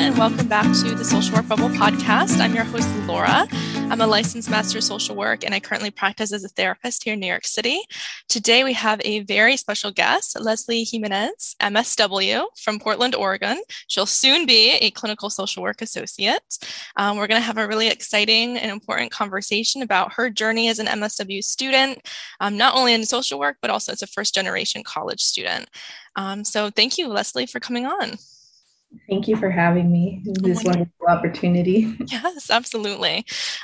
and welcome back to the Social Work Bubble podcast. I'm your host, Laura. I'm a licensed master of social work, and I currently practice as a therapist here in New York City. Today, we have a very special guest, Leslie Jimenez, MSW from Portland, Oregon. She'll soon be a clinical social work associate. We're going to have a really exciting and important conversation about her journey as an MSW student, not only in social work, but also as a first-generation college student. So thank you, Leslie, for coming on. Thank you for having me. This wonderful opportunity. Yes, absolutely.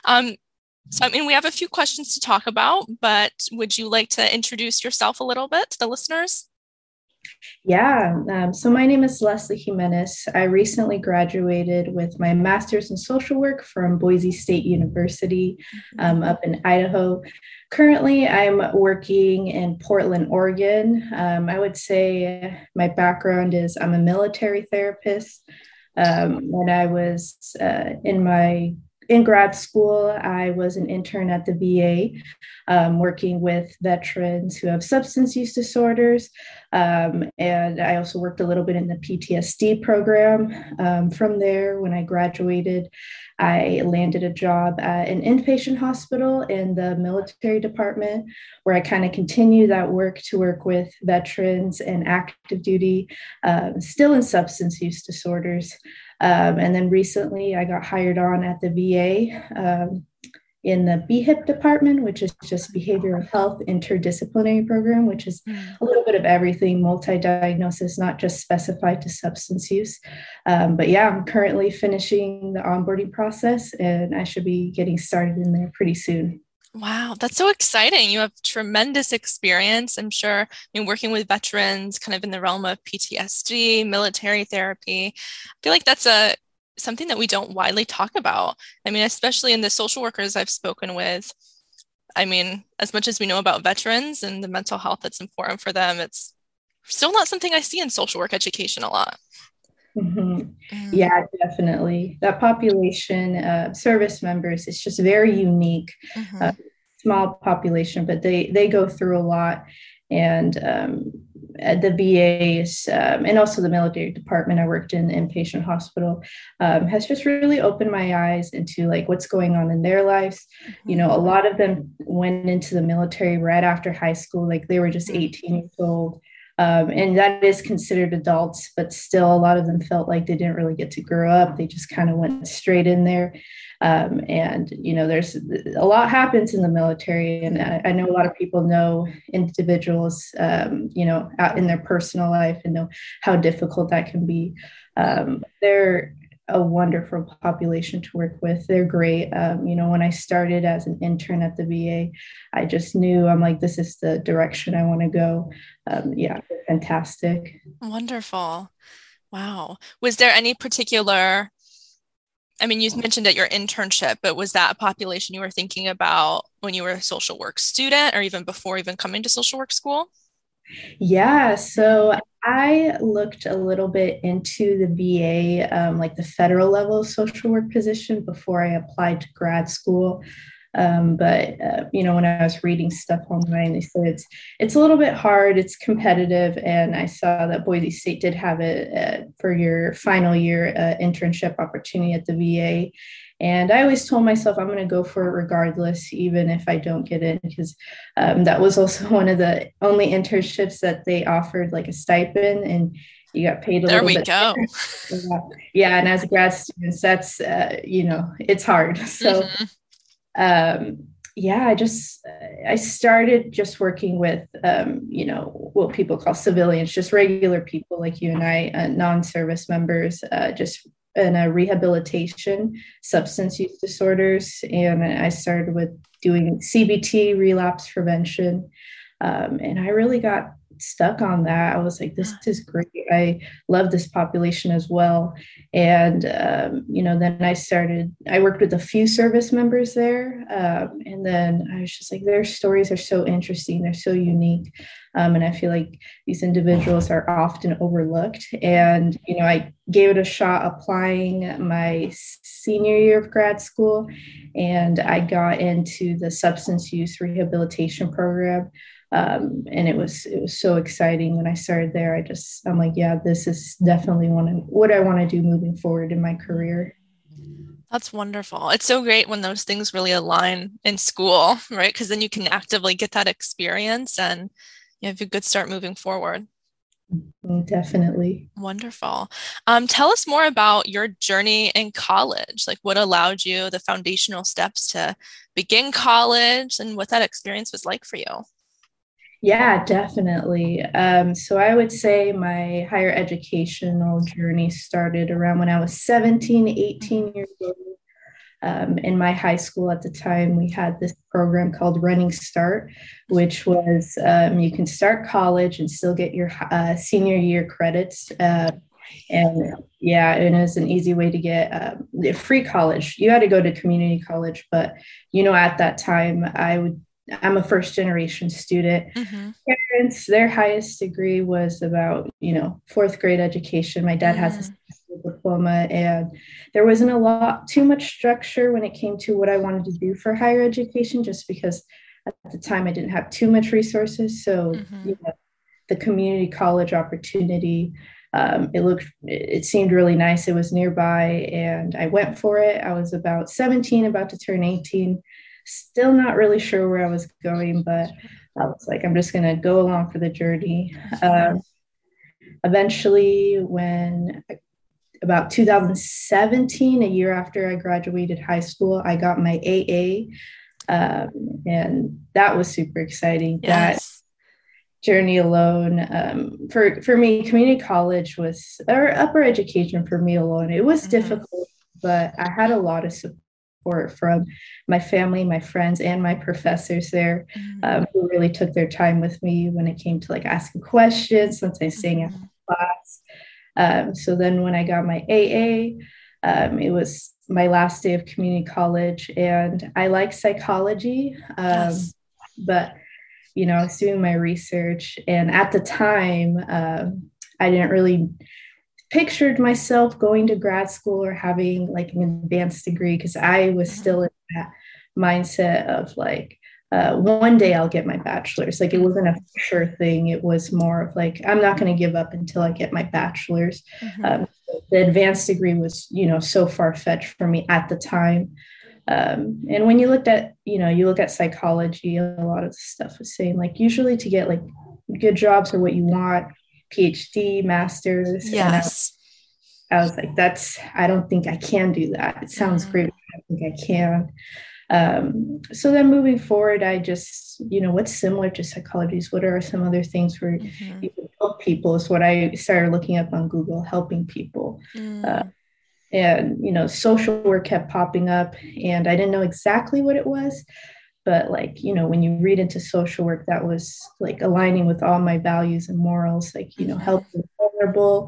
We have a few questions to talk about, but would you like to introduce yourself a little bit to the listeners? Yeah, so my name is Leslie Jimenez. I recently graduated with my master's in social work from Boise State University up in Idaho. Currently, I'm working in Portland, Oregon. I would say my background is I'm a military therapist. When I was in grad school, I was an intern at the VA, working with veterans who have substance use disorders. And I also worked a little bit in the PTSD program. From there, when I graduated, I landed a job at an inpatient hospital in the military department, where I kind of continue that work to work with veterans and active duty, still in substance use disorders. And then recently I got hired on at the VA in the BHIP department, which is just Behavioral Health Interdisciplinary Program, which is a little bit of everything, multi-diagnosis, not just specified to substance use. But yeah, I'm currently finishing the onboarding process, and I should be getting started in there pretty soon. Wow, that's so exciting. You have tremendous experience, I'm sure, working with veterans kind of in the realm of PTSD, military therapy. I feel like that's something that we don't widely talk about. Especially in the social workers I've spoken with. As much as we know about veterans and the mental health that's important for them, it's still not something I see in social work education a lot. Mm-hmm. Yeah, definitely. That population, service members, it's just very unique, small population, but they go through a lot. And at the VAs and also the military department I worked in, inpatient hospital, has just really opened my eyes into like what's going on in their lives. A lot of them went into the military right after high school, like they were just 18 years old. And that is considered adults, but still a lot of them felt like they didn't really get to grow up. They just kind of went straight in there. And there's a lot happens in the military. And I know a lot of people know individuals, out in their personal life and know how difficult that can be. They're a wonderful population to work with. They're great. When I started as an intern at the VA, I just knew I'm like, this is the direction I want to go. They're fantastic. Wonderful. Wow. Was there any particular, you mentioned at your internship, but was that a population you were thinking about when you were a social work student or even before even coming to social work school? Yeah, so I looked a little bit into the VA, like the federal level social work position before I applied to grad school. But when I was reading stuff online, they said it's a little bit hard, it's competitive, and I saw that Boise State did have it for your final year internship opportunity at the VA. And I always told myself I'm going to go for it regardless, even if I don't get in, because that was also one of the only internships that they offered like a stipend, and you got paid a little bit. There we go. Yeah, and as grad students, that's it's hard. So I started just working with what people call civilians, just regular people like you and I, non-service members, just in a rehabilitation, substance use disorders. And I started with doing CBT, relapse prevention. And I really got stuck on that. I was like, this is great. I love this population as well. And, then I worked with a few service members there. And then I was just like, their stories are so interesting. They're so unique. And I feel like these individuals are often overlooked. And, I gave it a shot applying my senior year of grad school. And I got into the substance use rehabilitation program. And it was so exciting when I started there. I'm like, yeah, this is definitely what I want to do moving forward in my career. That's wonderful. It's so great when those things really align in school, right? Because then you can actively get that experience and you have a good start moving forward. Definitely. Wonderful. Tell us more about your journey in college, like what allowed you the foundational steps to begin college and what that experience was like for you. Yeah, definitely. So I would say my higher educational journey started around when I was 17, 18 years old. In my high school at the time, we had this program called Running Start, which was you can start college and still get your senior year credits. And yeah, and it was an easy way to get free college. You had to go to community college, but at that time, I'm a first generation student. Mm-hmm. Parents, their highest degree was about, fourth grade education. My dad has a diploma, and there wasn't too much structure when it came to what I wanted to do for higher education, just because at the time I didn't have too much resources. So, the community college opportunity, it seemed really nice. It was nearby, and I went for it. I was about 17, about to turn 18, still not really sure where I was going, but I was like, I'm just going to go along for the journey. Eventually, when about 2017, a year after I graduated high school, I got my AA, and that was super exciting. That Yes. journey alone, for me, community college or upper education for me alone, it was difficult, but I had a lot of support from my family, my friends, and my professors there, who really took their time with me when it came to like asking questions, sometimes staying after class. So then when I got my AA, it was my last day of community college, and I like psychology, Yes. but I was doing my research, and at the time, I didn't really pictured myself going to grad school or having like an advanced degree, because I was still in that mindset of like, one day I'll get my bachelor's. Like, it wasn't a sure thing. It was more of like, I'm not going to give up until I get my bachelor's. The advanced degree was, so far fetched for me at the time. And when you look at psychology, a lot of the stuff was saying like, usually to get like good jobs or what you want, PhD, master's. Yes. And I was like, I don't think I can do that. It sounds great, but I don't think I can. So then moving forward, I just, what's similar to psychology is what are some other things where you can help people, is what I started looking up on Google, helping people. And social work kept popping up, and I didn't know exactly what it was, but like, when you read into social work, that was like aligning with all my values and morals, like, helping the vulnerable,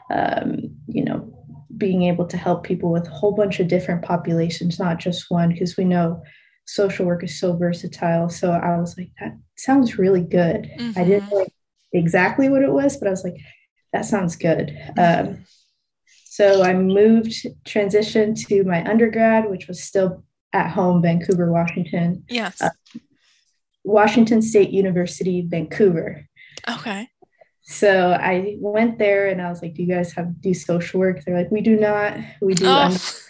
being able to help people with a whole bunch of different populations, not just one, because we know social work is so versatile. So I was like, that sounds really good. I didn't know exactly what it was, but I was like, that sounds good. So I transitioned to my undergrad, which was still at home, Vancouver, Washington. Yes. Washington State University, Vancouver. Okay. So I went there and I was like, do you guys do social work? They're like, we do not. We do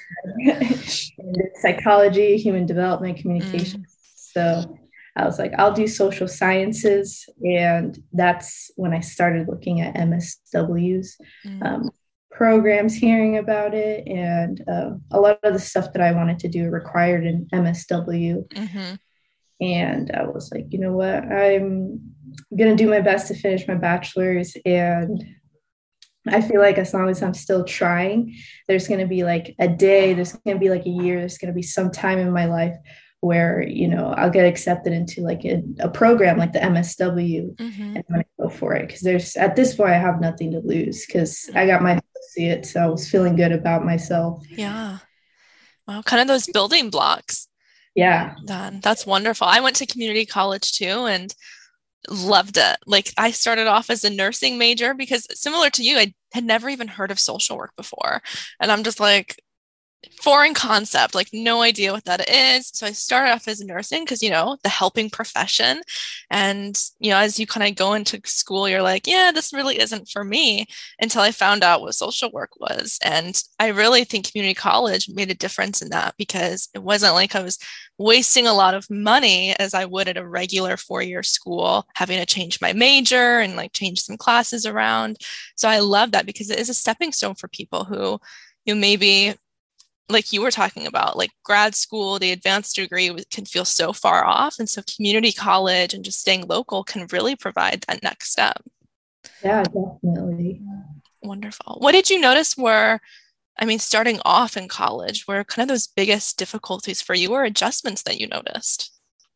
psychology, human development, communication. So I was like, I'll do social sciences. And that's when I started looking at MSWs. Programs, hearing about it, and a lot of the stuff that I wanted to do required an MSW. And I was like, you know what, I'm gonna do my best to finish my bachelor's, and I feel like as long as I'm still trying, there's gonna be like a day, there's gonna be like a year, there's gonna be some time in my life where I'll get accepted into like a program like the MSW, and I'm gonna go for it, because at this point I have nothing to lose, because I got my associate, so I was feeling good about myself. Yeah. Wow, kind of those building blocks. Yeah. That's wonderful. I went to community college too and loved it. Like, I started off as a nursing major because, similar to you, I had never even heard of social work before. And I'm just like, foreign concept, like no idea what that is. So I started off as nursing because, the helping profession. And, as you kind of go into school, you're like, yeah, this really isn't for me until I found out what social work was. And I really think community college made a difference in that because it wasn't like I was wasting a lot of money as I would at a regular 4-year school, having to change my major and like change some classes around. So I love that because it is a stepping stone for people who, maybe like you were talking about, like grad school, the advanced degree can feel so far off. And so community college and just staying local can really provide that next step. Yeah, definitely. Wonderful. What did you notice starting off in college, were kind of those biggest difficulties for you or adjustments that you noticed?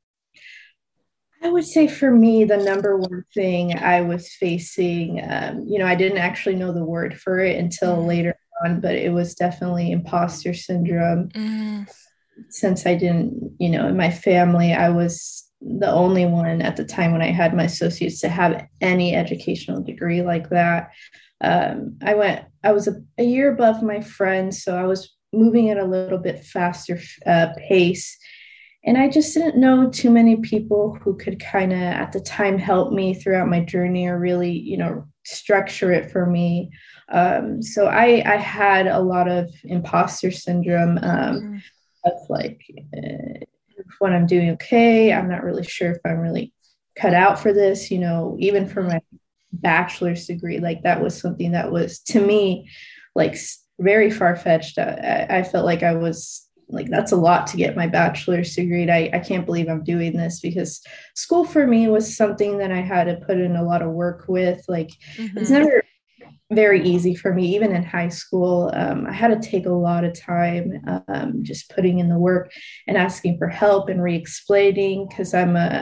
I would say for me, the number one thing I was facing, I didn't actually know the word for it until later on, but it was definitely imposter syndrome. Since I didn't, in my family, I was the only one at the time when I had my associates to have any educational degree like that. I was a year above my friends, so I was moving at a little bit faster pace. And I just didn't know too many people who could kind of at the time help me throughout my journey or really, structure it for me. So I had a lot of imposter syndrome of like, when I'm doing okay, I'm not really sure if I'm really cut out for this, even for my bachelor's degree, like that was something that was to me like very far-fetched. I felt like I was like, that's a lot to get my bachelor's degree. I can't believe I'm doing this, because school for me was something that I had to put in a lot of work with. Like it's never very easy for me, even in high school. I had to take a lot of time just putting in the work and asking for help and re-explaining, because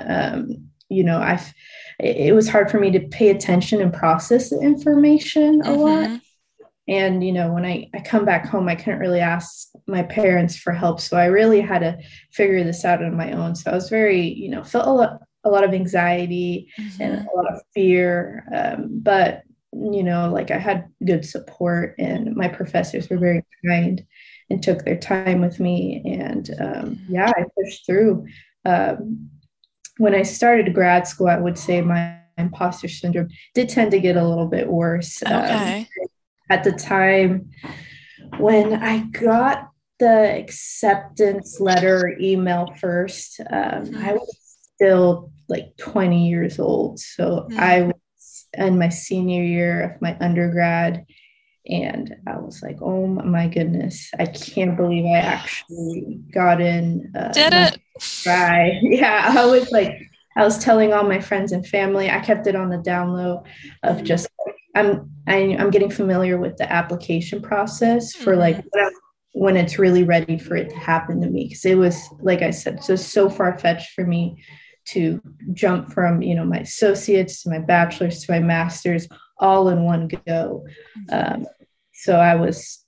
it was hard for me to pay attention and process the information a lot. And, when I come back home, I couldn't really ask my parents for help. So I really had to figure this out on my own. So I was very, felt a lot of anxiety and a lot of fear. But, like I had good support, and my professors were very kind and took their time with me. And I pushed through. When I started grad school, I would say my imposter syndrome did tend to get a little bit worse. Okay. At the time when I got the acceptance letter email first, I was still like 20 years old. So I was in my senior year of my undergrad, and I was like, oh my goodness, I can't believe I actually got in. Did it? Right. Yeah, I was telling all my friends and family. I kept it on the down low of just I'm getting familiar with the application process for like when it's really ready for it to happen to me. Because it was, like I said, so far-fetched for me to jump from, my associates to my bachelor's to my master's all in one go. So I was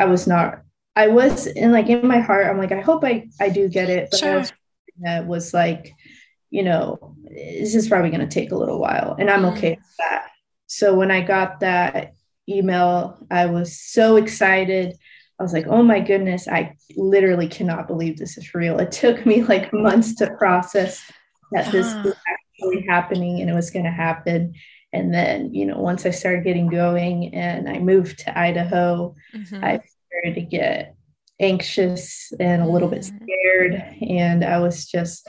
in my heart, I'm like, I hope I do get it. But sure. I was like, this is probably going to take a little while, and I'm okay with that. So when I got that email, I was so excited. I was like, oh my goodness, I literally cannot believe this is real. It took me like months to process that this was actually happening and it was going to happen. And then, once I started getting going and I moved to Idaho, I started to get anxious and a little bit scared. And I was just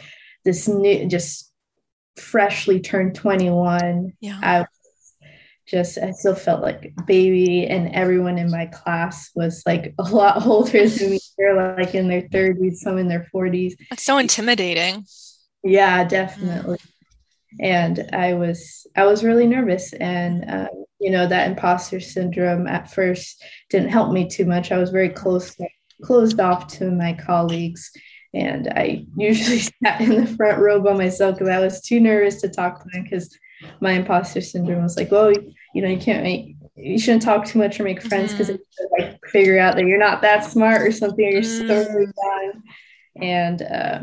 freshly turned 21. Yeah. I still felt like a baby, and everyone in my class was like a lot older than me. They're like in their 30s, some in their 40s. That's so intimidating. Yeah, definitely. And I was really nervous, and that imposter syndrome at first didn't help me too much. I was very closed off to my colleagues, and I usually sat in the front row by myself because I was too nervous to talk to them, because my imposter syndrome was like, well, you shouldn't talk too much or make friends, because they like figure out that you're not that smart or something, or you're so really bad. And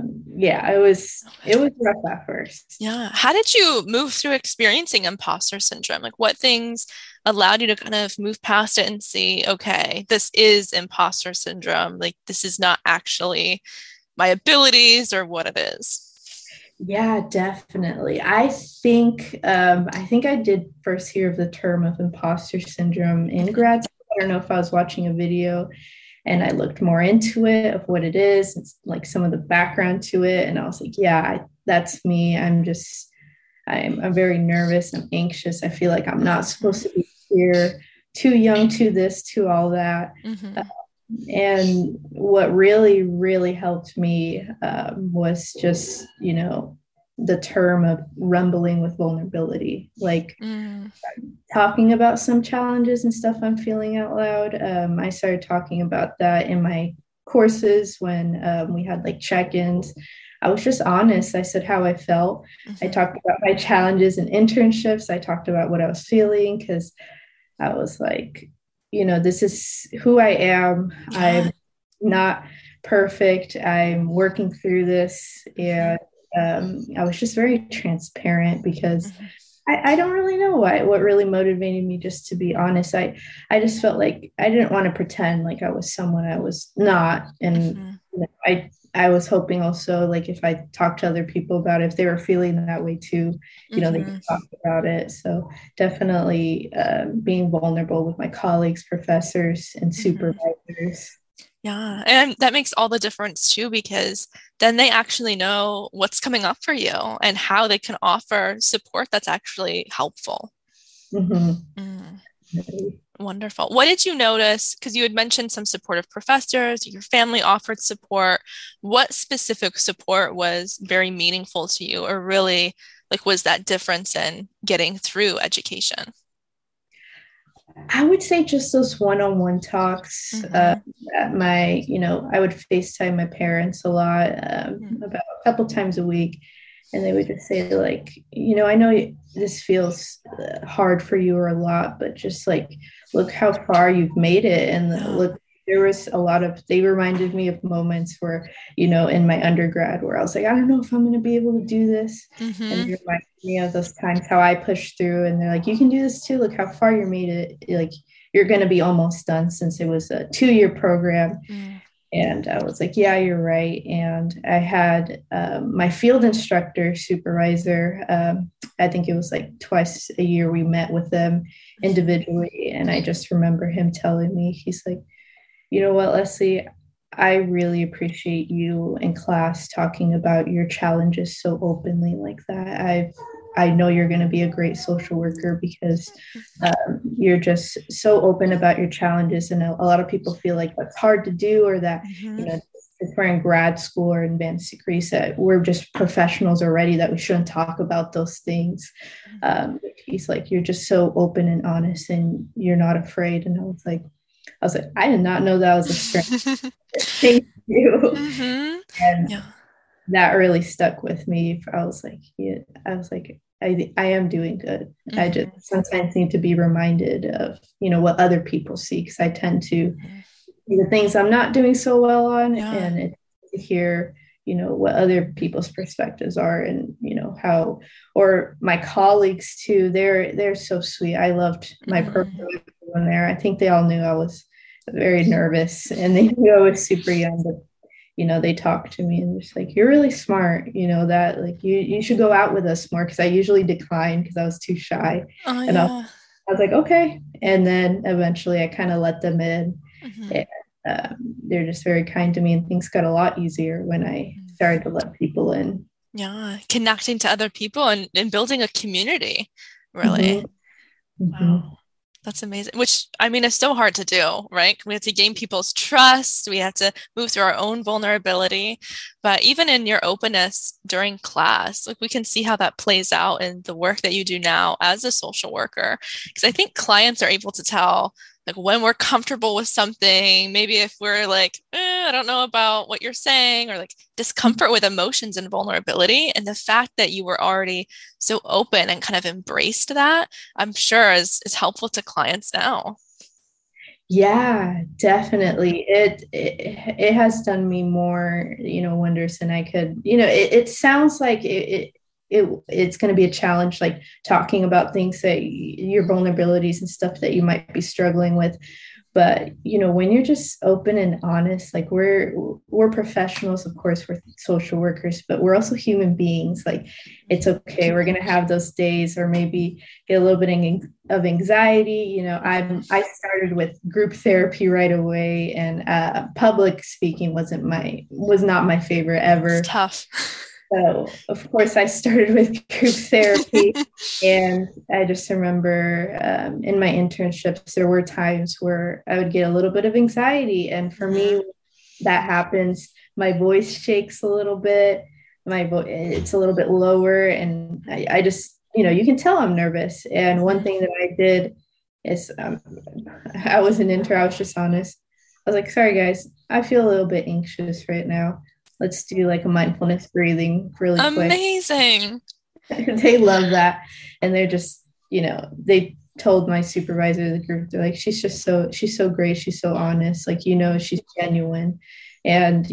it was rough at first. Yeah. How did you move through experiencing imposter syndrome? Like what things allowed you to kind of move past it and see, okay, this is imposter syndrome. Like this is not actually my abilities or what it is. Yeah, definitely. I think I did first hear of the term of imposter syndrome in Mhm. grad school. I don't know if I was watching a video and I looked more into it of what it is, it's like some of the background to it, and I was like, yeah, that's me. I'm very nervous. I'm anxious. I feel like I'm not supposed to be here. Too young, to this, to all that. Mhm. And what really, really helped me was just, the term of rumbling with vulnerability, like Mm. talking about some challenges and stuff I'm feeling out loud. I started talking about that in my courses when we had like check ins. I was just honest. I said how I felt. I Mhm. talked about my challenges and internships. I talked about what I was feeling because I was like, this is who I am. Yeah. I'm not perfect. I'm working through this. Mhm. And I was just very transparent because Mhm. I don't really know what really motivated me, just to be honest. I just felt like I didn't want to pretend like I was someone I was not. And Mhm. I was hoping also, like, if I talked to other people about it, if they were feeling that way too, they could Mhm. talk about it. So definitely being vulnerable with my colleagues, professors, and Mhm. supervisors. Yeah. And that makes all the difference too, because then they actually know what's coming up for you and how they can offer support that's actually helpful. Mhm. Mm. Wonderful. What did you notice? Because you had mentioned some supportive professors, your family offered support. What specific support was very meaningful to you, or really like was that difference in getting through education? I would say just those one-on-one talks. Mm-hmm. I would FaceTime my parents a lot, about a couple times a week, and they would just say like, I know this feels hard for you or a lot, but just like look how far you've made it, and Yeah. look. There was a lot of, they reminded me of moments where, in my undergrad where I was like, I don't know if I'm going to be able to do this. And Mm-hmm. they reminded me of those times how I pushed through, and they're like, you can do this too. Look how far you made it. Like, you're going to be almost done, since it was a 2-year program. Mm. And I was like, yeah, you're right. And I had my field instructor supervisor, I think it was like twice a year we met with them individually. And I just remember him telling me, he's like, you know what, Leslie, I really appreciate you in class talking about your challenges so openly like that. I know you're going to be a great social worker because you're just so open about your challenges. And a lot of people feel like that's hard to do, or that, Mm-hmm. you know, if we're in grad school or advanced degrees, that we're just professionals already, that we shouldn't talk about those things. He's like, you're just so open and honest, and you're not afraid. And I was like, I did not know that was a strength. Thank you. Mm-hmm. And Yeah. that really stuck with me. I am doing good. I just Mm-hmm. sometimes need to be reminded of, what other people see, because I tend to Mm-hmm. see the things I'm not doing so well on, Yeah. and it's to hear, what other people's perspectives are, and, how, or my colleagues too, they're so sweet. I loved my Mm-hmm. program there. I think they all knew I was very nervous, and they knew I was super young, but they talk to me and just like, you're really smart, that like you should go out with us more, because I usually declined because I was too shy. Oh, And yeah. I was like, okay. And then eventually I kind of let them in, Mm-hmm. and they're just very kind to me, and things got a lot easier when I started to let people in. Yeah. Connecting to other people and building a community, really. Mm-hmm. Mm-hmm. Wow. That's amazing. Which I mean, it's so hard to do, right? We have to gain people's trust. We have to move through our own vulnerability. But even in your openness during class, like we can see how that plays out in the work that you do now as a social worker. Because I think clients are able to tell like when we're comfortable with something, maybe if we're like, I don't know about what you're saying, or like discomfort with emotions and vulnerability. And the fact that you were already so open and kind of embraced that, I'm sure is helpful to clients now. Yeah, definitely. It has done me more, wonders than I could. It sounds like it's going to be a challenge, like talking about things that your vulnerabilities and stuff that you might be struggling with. But when you're just open and honest, like we're professionals, of course, we're social workers, but we're also human beings. Like it's okay, we're gonna have those days, or maybe get a little bit of anxiety. I started with group therapy right away, and public speaking was not my favorite It's ever. tough. So, of course, I started with group therapy. And I just remember in my internships, there were times where I would get a little bit of anxiety. And for me, that happens. My voice shakes a little bit. It's a little bit lower. And I just, you can tell I'm nervous. And one thing that I did is I was an intern, I was just honest. I was like, sorry, guys, I feel a little bit anxious right now. Let's do like a mindfulness breathing really quick. Amazing. They love that. And they're just, they told my supervisor of the group, they're like, she's so great. She's so honest. Like, she's genuine. And,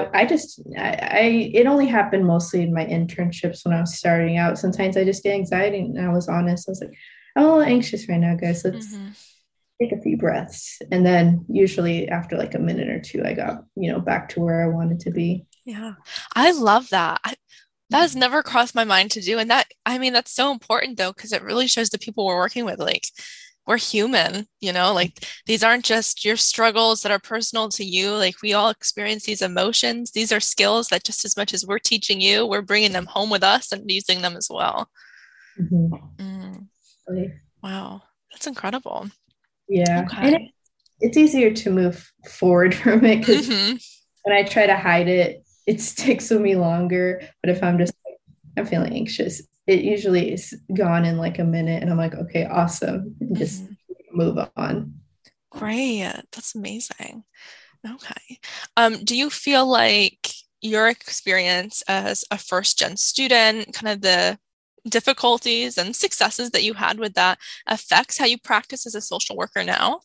it only happened mostly in my internships when I was starting out. Sometimes I just get anxiety, and I was honest. I was like, I'm a little anxious right now, guys. Let's take a few breaths. And then usually after like a minute or two, I got, back to where I wanted to be. Yeah. I love that. That has never crossed my mind to do. And that's so important though, because it really shows the people we're working with, like, we're human, like these aren't just your struggles that are personal to you. Like we all experience these emotions. These are skills that just as much as we're teaching you, we're bringing them home with us and using them as well. Mm-hmm. Mm. Wow. That's incredible. Yeah. And Okay. it's easier to move forward from it, because when I try to hide it, it sticks with me longer. But if I'm feeling anxious, it usually is gone in like a minute, and I'm like, okay, awesome. And just move on. Great. That's amazing. Okay. Do you feel like your experience as a first gen student, kind of the difficulties and successes that you had with that affects how you practice as a social worker now?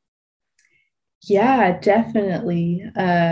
Yeah, definitely.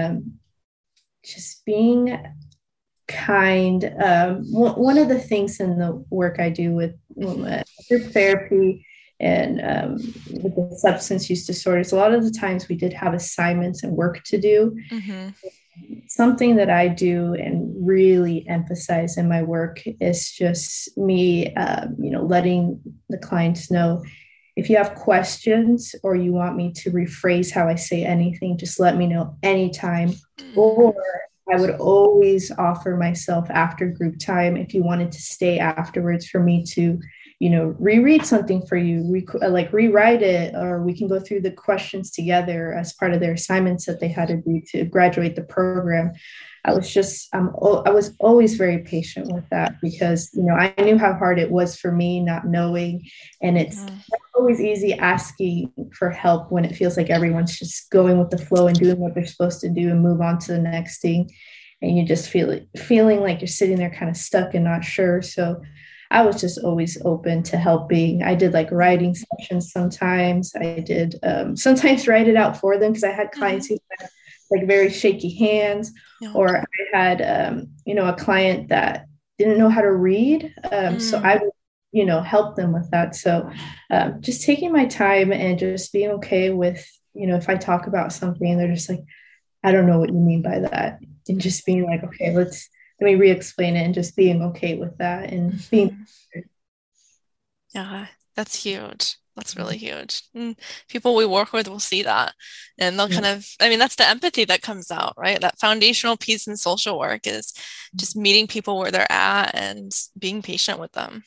Just being kind. One of the things in the work I do with group therapy and with the substance use disorders, a lot of the times we did have assignments and work to do. Mm-hmm. Something that I do and really emphasize in my work is just me, letting the clients know, if you have questions or you want me to rephrase how I say anything, just let me know anytime. Or I would always offer myself after group time if you wanted to stay afterwards for me to, reread something for you, like rewrite it, or we can go through the questions together as part of their assignments that they had to do to graduate the program. I was always very patient with that, because, I knew how hard it was for me not knowing. And it's always easy asking for help when it feels like everyone's just going with the flow and doing what they're supposed to do and move on to the next thing. And you just feeling like you're sitting there kind of stuck and not sure. So I was just always open to helping. I did like writing sessions sometimes. I did sometimes write it out for them, because I had clients who had like very shaky hands, or I had, a client that didn't know how to read. So I would, help them with that. So just taking my time and just being okay with, if I talk about something and they're just like, I don't know what you mean by that. And just being like, okay, let me re-explain it, and just being okay with that and being. Yeah, that's huge. That's really huge. And people we work with will see that, and they'll kind of, that's the empathy that comes out, right? That foundational piece in social work is just meeting people where they're at and being patient with them.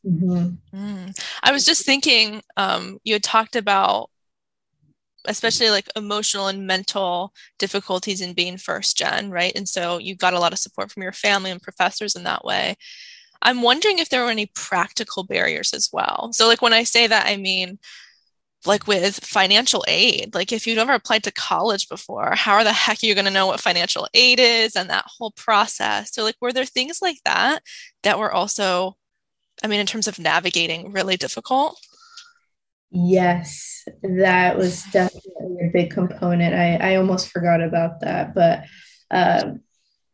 I was just thinking, you had talked about especially like emotional and mental difficulties in being first gen, right? And so you got a lot of support from your family and professors in that way. I'm wondering if there were any practical barriers as well. So like when I say that, I mean, like with financial aid, like if you've never applied to college before, how the heck are you going to know what financial aid is and that whole process? So like, were there things like that that were also, in terms of navigating, really difficult? Yes, that was definitely a big component. I almost forgot about that. But um,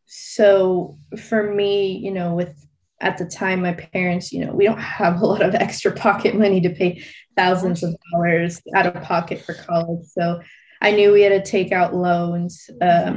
so for me, with at the time, my parents, we don't have a lot of extra pocket money to pay No. thousands of dollars out of pocket for college. So I knew we had to take out loans.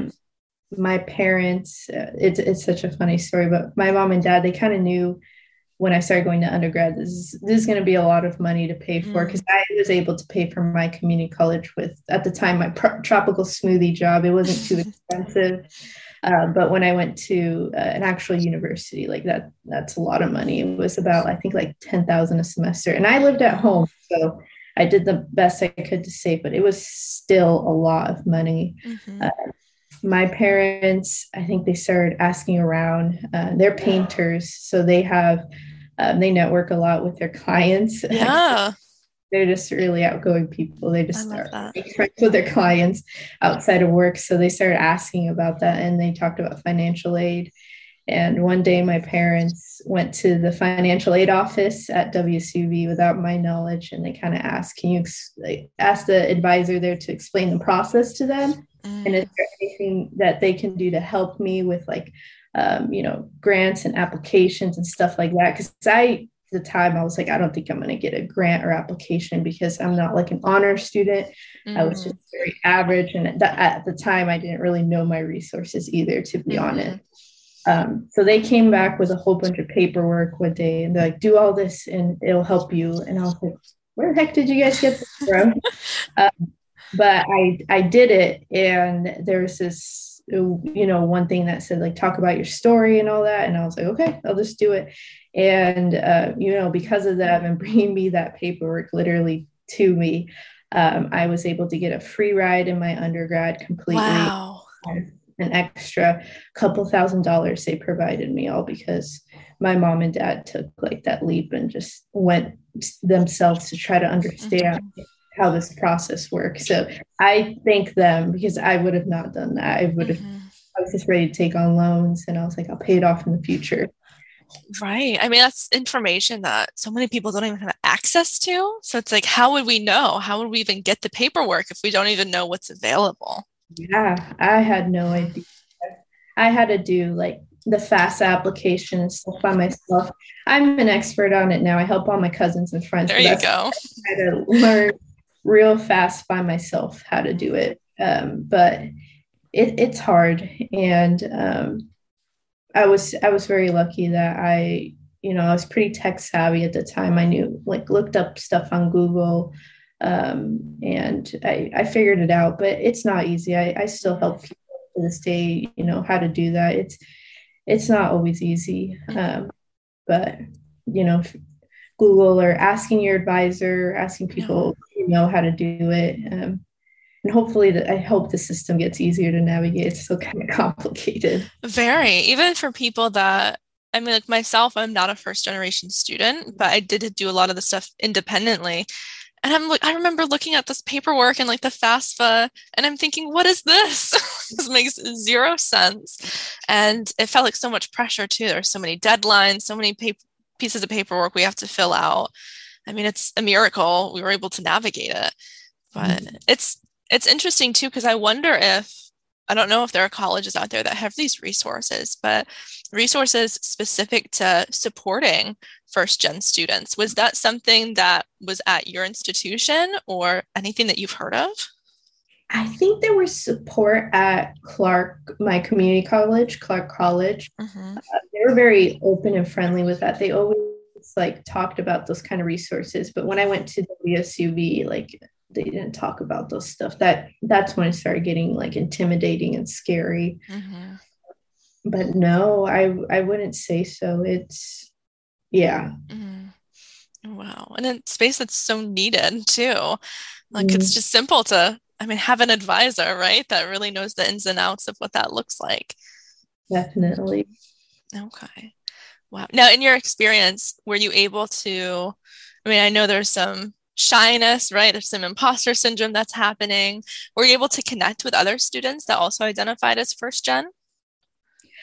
My parents, it's such a funny story, but my mom and dad, they kind of knew when I started going to undergrad, this is going to be a lot of money to pay for, because Mm. I was able to pay for my community college with, at the time, my tropical smoothie job. It wasn't too expensive. But when I went to an actual university, like that's a lot of money. It was about, I think, like 10,000 a semester. And I lived at home. So I did the best I could to save, but it was still a lot of money. Mm-hmm. Uh, my parents, I think they started asking around. They're painters, so they network a lot with their clients. Yeah, They're just really outgoing people. They I just love are that. friends with their clients outside of work. So they started asking about that, and they talked about financial aid. And one day, my parents went to the financial aid office at WSUV without my knowledge, and they kind of asked, "Can you?" They asked the advisor there to explain the process to them, and is Mm. there anything that they can do to help me with, like, grants and applications and stuff like that? Because at the time, I was like, I don't think I'm going to get a grant or application because I'm not like an honor student. I was Mm. just very average, and at the time, I didn't really know my resources either, to be honest. Mm-hmm. So they came back with a whole bunch of paperwork one day, and they're like, do all this and it'll help you. And I was like, where the heck did you guys get this from? Uh, but I did it, and there was this, one thing that said, like, talk about your story and all that. And I was like, okay, I'll just do it. And, because of that and bringing me that paperwork literally to me, I was able to get a free ride in my undergrad completely. Wow. An extra couple $1,000s they provided me, all because my mom and dad took like that leap and just went themselves to try to understand Mm-hmm. how this process works. So I thank them, because I would have not done that. Mm-hmm. I was just ready to take on loans, and I was like, I'll pay it off in the future. Right. I mean, that's information that so many people don't even have access to. So it's like, how would we know? How would we even get the paperwork if we don't even know what's available? Yeah, I had no idea. I had to do like the FAFSA application and stuff by myself. I'm an expert on it now. I help all my cousins and friends, There but you that's go. I had to learn real fast by myself how to do it. But it's hard, and I was very lucky that I was pretty tech savvy at the time. I knew, like, looked up stuff on Google, and I figured it out. But it's not easy. I still help people to this day, how to do that. It's not always easy, Mm-hmm. but you know, Google or asking your advisor, asking Yeah. people who know how to do it. And hopefully, I hope the system gets easier to navigate. It's still kind of complicated. Very. Even for people that, I mean, like myself, I'm not a first generation student, but I did do a lot of the stuff independently. And I remember looking at this paperwork and like the FAFSA, and I'm thinking, what is this? This makes zero sense. And it felt like so much pressure too. There are so many deadlines, so many pieces of paperwork we have to fill out. I mean, it's a miracle we were able to navigate it. But it's interesting too, because I wonder if I don't know if there are colleges out there that have these resources, but resources specific to supporting first gen students. Was that something that was at your institution or anything that you've heard of? I think there was support at Clark, my community college, Clark College. Mm-hmm. They were very open and friendly with that. They always like talked about those kind of resources. But when I went to WSUV, like, they didn't talk about those stuff. That's when it started getting like intimidating and scary. Mm-hmm. But no, I wouldn't say so. It's yeah. Mm-hmm. Wow. And in space that's so needed too. Like it's Mm, just simple to, I mean, have an advisor, right? That really knows the ins and outs of what that looks like. definitely. Okay. Wow. Now, in your experience, were you able to, I mean, I know there's some shyness, right? There's some imposter syndrome that's happening. Were you able to connect with other students that also identified as first gen?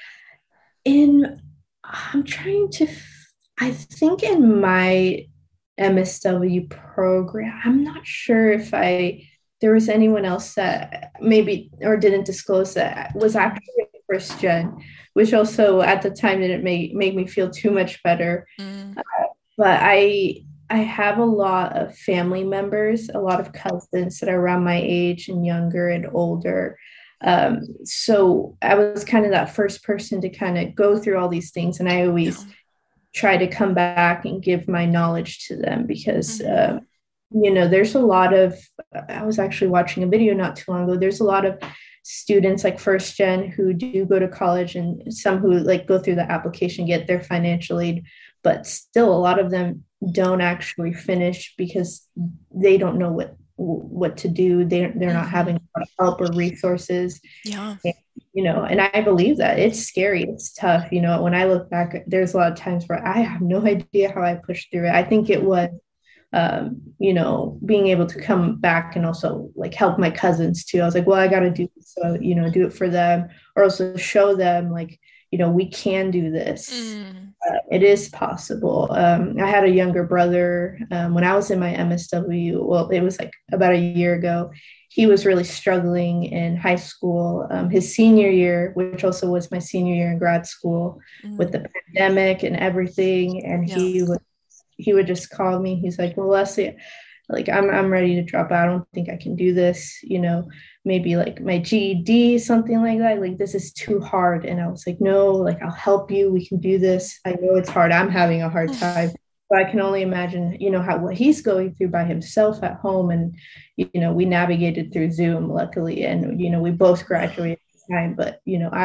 In I'm trying to I think in my MSW program. I'm not sure if there was anyone else that maybe or didn't disclose that was actually first gen, which also at the time didn't make me feel too much better. Mm. But I have a lot of family members, a lot of cousins that are around my age and younger and older. So I was kind of that first person to kind of go through all these things, and I Yeah. always try to come back and give my knowledge to them because there's a lot of I was actually watching a video not too long ago. There's a lot of students like first gen who do go to college, and some who like go through the application, get their financial aid, but still a lot of them don't actually finish because they don't know what to do. They're not having help or resources. Yeah. And I believe that it's scary, it's tough. When I look back, there's a lot of times where I have no idea how I pushed through it. I think it was being able to come back and also like help my cousins too. I was like, well, I got to do this, so do it for them, or also show them like, we can do this. It is possible. I had a younger brother when I was in my MSW. Well, it was like about a year ago. He was really struggling in high school, his senior year, which also was my senior year in grad school, with the pandemic and everything. And he would just call me. He's like, well, Leslie, like I'm ready to drop out. I don't think I can do this, maybe like my GED, something like that. Like, this is too hard. And I was like, no, like, I'll help you. We can do this. I know it's hard. I'm having a hard time. But I can only imagine, what he's going through by himself at home. And, we navigated through Zoom, luckily. And, we both graduated at the time. But,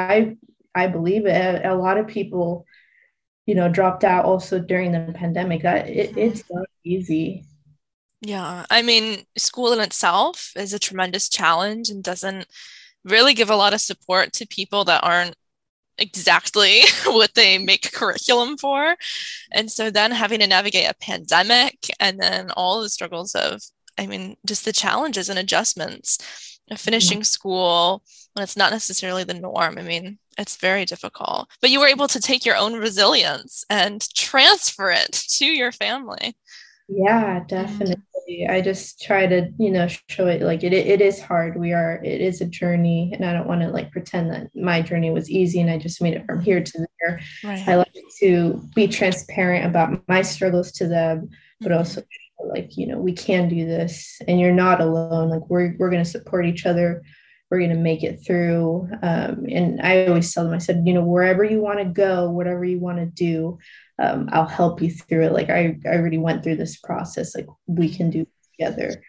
I believe it. A lot of people, dropped out also during the pandemic. It's not easy. Yeah. I mean, school in itself is a tremendous challenge and doesn't really give a lot of support to people that aren't exactly what they make curriculum for. And so then having to navigate a pandemic and then all the struggles of, I mean, just the challenges and adjustments of finishing school when it's not necessarily the norm. I mean, it's very difficult. But you were able to take your own resilience and transfer it to your family. Yeah, definitely. I just try to, show it like it is hard. It is a journey, and I don't want to like pretend that my journey was easy and I just made it from here to there. Right. I like to be transparent about my struggles to them, but also like, we can do this and you're not alone. Like we're going to support each other. We're going to make it through. And I always tell them, I said, wherever you want to go, whatever you want to do, I'll help you through it. Like I already went through this process. Like we can do it together.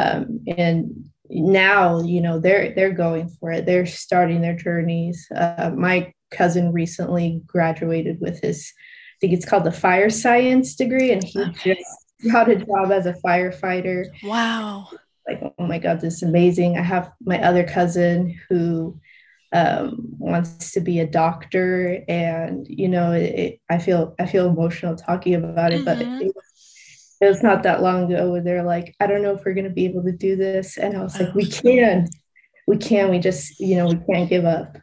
And now, they're going for it. They're starting their journeys. My cousin recently graduated with his, I think it's called the fire science degree, and he just got a job as a firefighter. Wow. Like, oh my God, this is amazing. I have my other cousin who wants to be a doctor, and I feel emotional talking about it, but it was not that long ago where they're like, I don't know if we're going to be able to do this, and I was like, we can, we just we can't give up.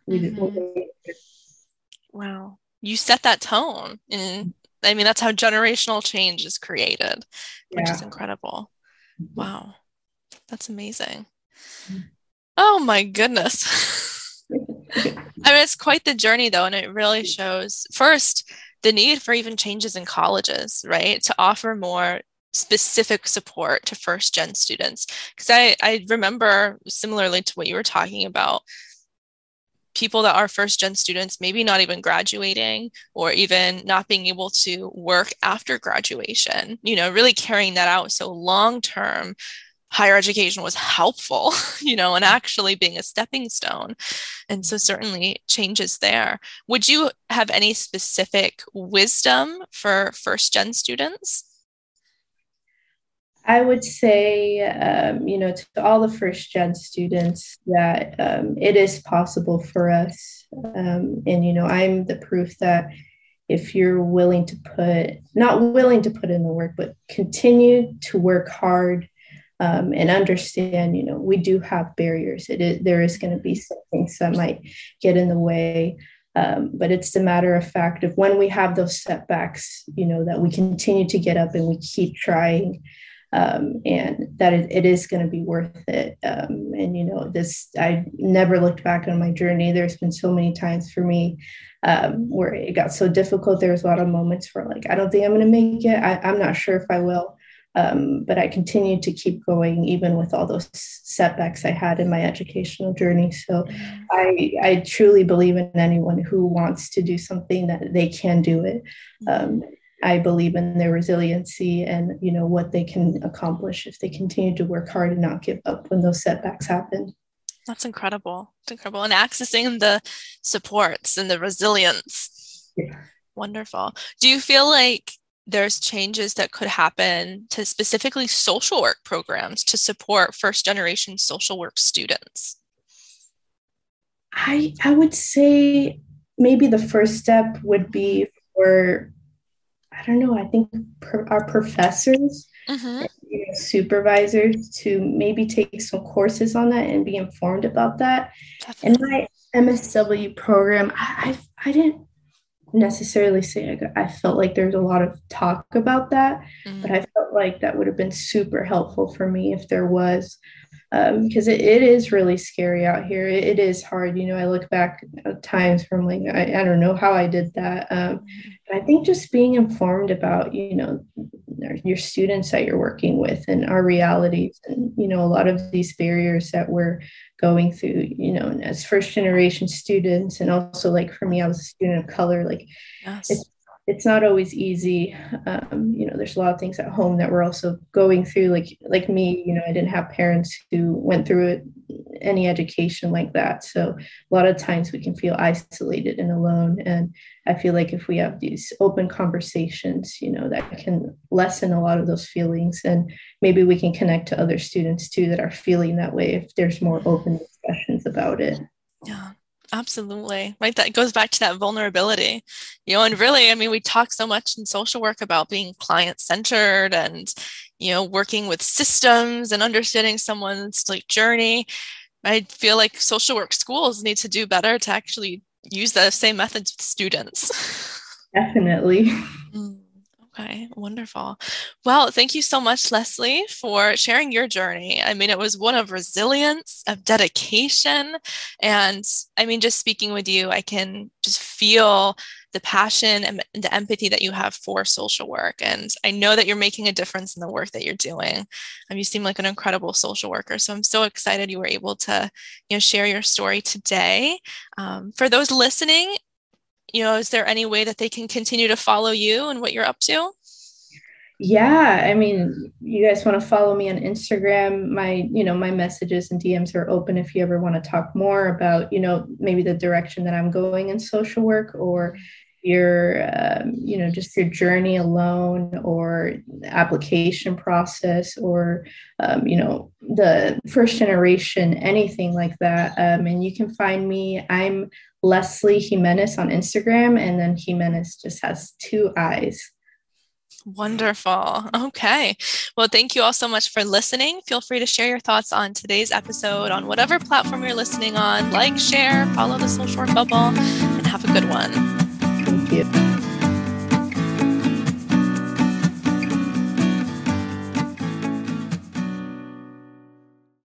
Wow, you set that tone, and I mean that's how generational change is created, which is incredible. Wow, that's amazing. Oh my goodness. I mean, it's quite the journey though, and it really shows first the need for even changes in colleges, right? To offer more specific support to first gen students. Because I remember similarly to what you were talking about, people that are first gen students, maybe not even graduating or even not being able to work after graduation, really carrying that out. So long term, higher education was helpful, and actually being a stepping stone. And so certainly changes there. Would you have any specific wisdom for first gen students? I would say, to all the first gen students that it is possible for us. And, I'm the proof that if you're not willing to put in the work, but continue to work hard, and understand, we do have barriers. There is going to be some things that might get in the way. But it's the matter of fact of when we have those setbacks, that we continue to get up and we keep trying, and that it is going to be worth it. I never looked back on my journey. There's been so many times for me where it got so difficult. There's a lot of moments where I don't think I'm going to make it. I'm not sure if I will. But I continue to keep going, even with all those setbacks I had in my educational journey. So I truly believe in anyone who wants to do something that they can do it. I believe in their resiliency and, what they can accomplish if they continue to work hard and not give up when those setbacks happen. That's incredible. It's incredible. And accessing the supports and the resilience. Yeah. Wonderful. Do you feel like there's changes that could happen to specifically social work programs to support first-generation social work students? I would say maybe the first step would be for, I don't know, I think our professors, supervisors to maybe take some courses on that and be informed about that. Definitely. In my MSW program, I didn't necessarily say I felt like there's a lot of talk about that, but I felt like that would have been super helpful for me if there was, because it is really scary out here. It is hard. I look back at times from I don't know how I did that. I think just being informed about, your students that you're working with and our realities and, a lot of these barriers that we're going through, and as first generation students. And also for me, I was a student of color, yes. It's not always easy. There's a lot of things at home that we're also going through, like me, I didn't have parents who went through any education like that. So a lot of times we can feel isolated and alone. And I feel like if we have these open conversations, that can lessen a lot of those feelings. And maybe we can connect to other students too that are feeling that way if there's more open discussions about it. Yeah. Absolutely. Right. That goes back to that vulnerability, and really, we talk so much in social work about being client-centered and, working with systems and understanding someone's journey. I feel like social work schools need to do better to actually use the same methods with students. Definitely. Okay, wonderful. Well, thank you so much, Leslie, for sharing your journey. It was one of resilience, of dedication. And just speaking with you, I can just feel the passion and the empathy that you have for social work. And I know that you're making a difference in the work that you're doing. You seem like an incredible social worker. So I'm so excited you were able to, share your story today. For those listening, is there any way that they can continue to follow you and what you're up to? Yeah, you guys want to follow me on Instagram, my messages and DMs are open if you ever want to talk more about, maybe the direction that I'm going in social work, or your, just your journey alone, or application process, or, the first generation, anything like that. And you can find me. I'm Leslie Jimenez on Instagram, and then Jimenez just has 2 I's. Wonderful. Okay. Well, thank you all so much for listening. Feel free to share your thoughts on today's episode on whatever platform you're listening on. Share, follow the Social Work Bubble, and have a good one. Thank you.